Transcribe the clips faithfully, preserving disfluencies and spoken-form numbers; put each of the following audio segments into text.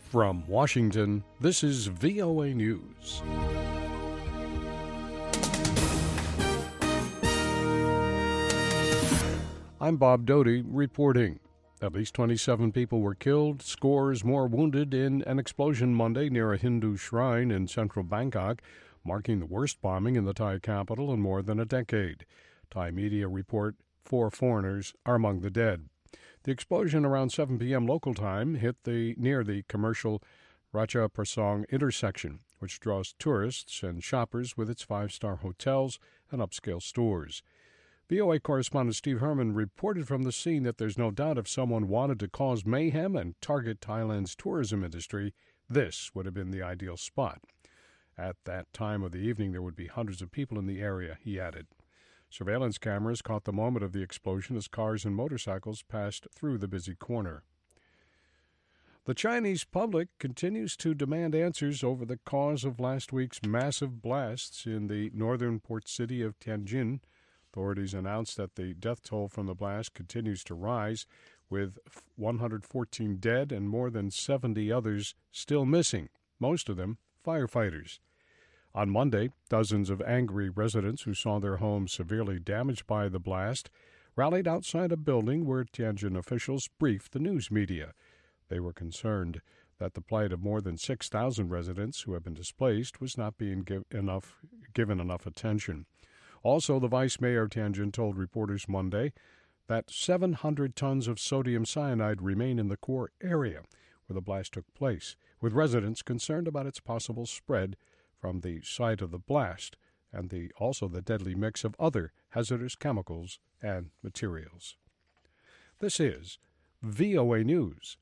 From Washington, this is V O A News. I'm Bob Doty reporting. At least twenty-seven people were killed, scores more wounded in an explosion Monday near a Hindu shrine in central Bangkok, marking the worst bombing in the Thai capital in more than a decade. Thai media report four foreigners are among the dead. The explosion around seven p.m. local time hit the near the commercial Ratcha Prasong intersection, which draws tourists and shoppers with its five-star hotels and upscale stores. V O A correspondent Steve Herman reported from the scene that there's no doubt if someone wanted to cause mayhem and target Thailand's tourism industry, this would have been the ideal spot. At that time of the evening, there would be hundreds of people in the area, he added. Surveillance cameras caught the moment of the explosion as cars and motorcycles passed through the busy corner. The Chinese public continues to demand answers over the cause of last week's massive blasts in the northern port city of Tianjin. Authorities announced that the death toll from the blast continues to rise, with one hundred fourteen dead and more than seventy others still missing, most of them firefighters. On Monday, dozens of angry residents who saw their homes severely damaged by the blast rallied outside a building where Tianjin officials briefed the news media. They were concerned that the plight of more than six thousand residents who have been displaced was not being give enough, given enough attention. Also, the vice mayor of Tianjin told reporters Monday that seven hundred tons of sodium cyanide remain in the core area where the blast took place, with residents concerned about its possible spread from the site of the blast and the also the deadly mix of other hazardous chemicals and materials. This is V O A News.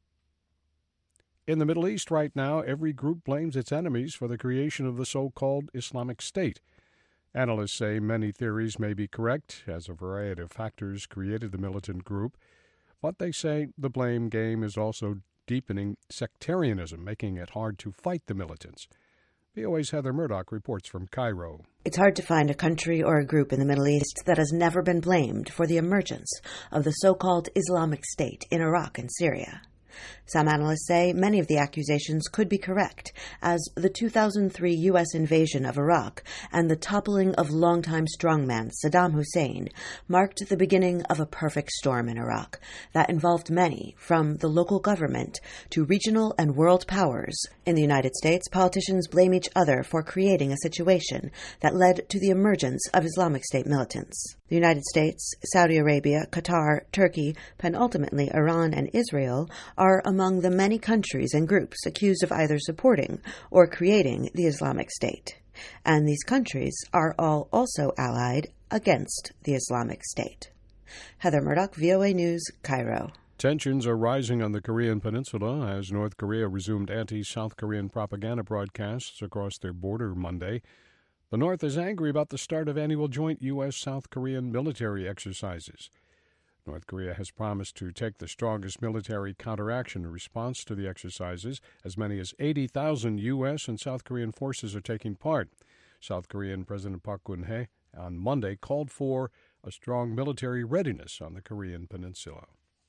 In the Middle East right now, every group blames its enemies for the creation of the so-called Islamic State. Analysts say many theories may be correct, as a variety of factors created the militant group, but they say the blame game is also deepening sectarianism, making it hard to fight the militants. V O A's Heather Murdoch reports from Cairo. It's hard to find a country or a group in the Middle East that has never been blamed for the emergence of the so-called Islamic State in Iraq and Syria. Some analysts say many of the accusations could be correct, as the two thousand three U S invasion of Iraq and the toppling of longtime strongman Saddam Hussein marked the beginning of a perfect storm in Iraq that involved many, from the local government to regional and world powers. In the United States, politicians blame each other for creating a situation that led to the emergence of Islamic State militants. The United States, Saudi Arabia, Qatar, Turkey, penultimately Iran and Israel are among the many countries and groups accused of either supporting or creating the Islamic State. And these countries are all also allied against the Islamic State. Heather Murdoch, V O A News, Cairo. Tensions are rising on the Korean peninsula as North Korea resumed anti-South Korean propaganda broadcasts across their border Monday. The North is angry about the start of annual joint U S South Korean military exercises. North Korea has promised to take the strongest military counteraction in response to the exercises. As many as eighty thousand U S and South Korean forces are taking part. South Korean President Park Geun-hye on Monday called for a strong military readiness on the Korean peninsula.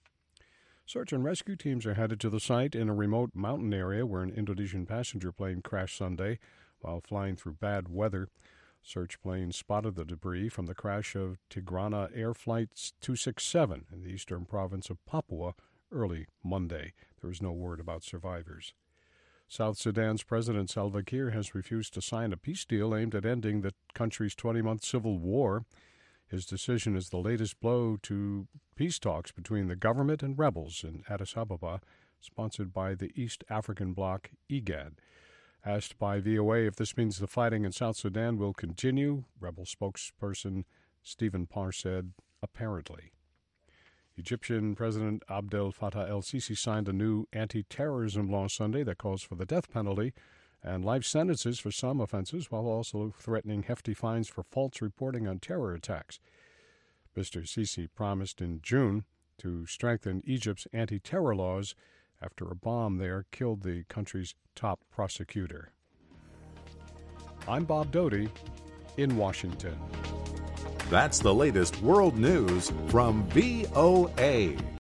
Search and rescue teams are headed to the site in a remote mountain area where an Indonesian passenger plane crashed Sunday while flying through bad weather. Search planes spotted the debris from the crash of Tigrana Air Flight two sixty-seven in the eastern province of Papua early Monday. There is no word about survivors. South Sudan's President Salva Kiir has refused to sign a peace deal aimed at ending the country's twenty-month civil war. His decision is the latest blow to peace talks between the government and rebels in Addis Ababa, sponsored by the East African bloc IGAD. Asked by V O A if this means the fighting in South Sudan will continue, rebel spokesperson Stephen Parr said, apparently. Egyptian President Abdel Fattah el-Sisi signed a new anti-terrorism law Sunday that calls for the death penalty and life sentences for some offenses, while also threatening hefty fines for false reporting on terror attacks. Mister Sisi promised in June to strengthen Egypt's anti-terror laws after a bomb there killed the country's top prosecutor. I'm Bob Doty in Washington. That's the latest world news from V O A.